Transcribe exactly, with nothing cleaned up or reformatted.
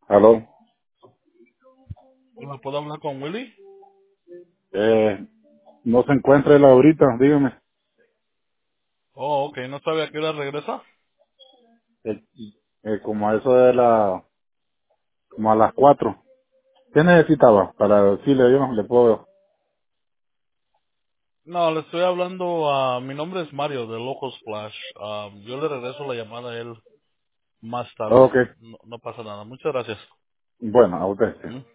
Aló. Hola, ¿puedo hablar con Willy? Eh, no se encuentra él ahorita, dígame. Oh, ok, ¿no sabe a qué hora regresa? Eh, eh, como a eso de la, como a las cuatro. ¿Qué necesitaba? Para decirle yo, le puedo. No, le estoy hablando a... mi nombre es Mario, de Local Splash. Ah, yo le regreso la llamada a él más Ok. tarde. No, no pasa nada. Muchas gracias. Bueno, a usted. Sí. ¿Mm?